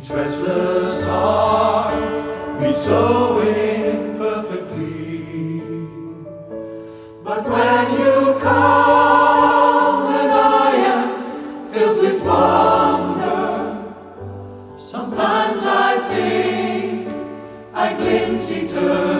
Each restless heart beats so imperfectly. But when you come and I am filled with wonder, sometimes I think I glimpse eternity.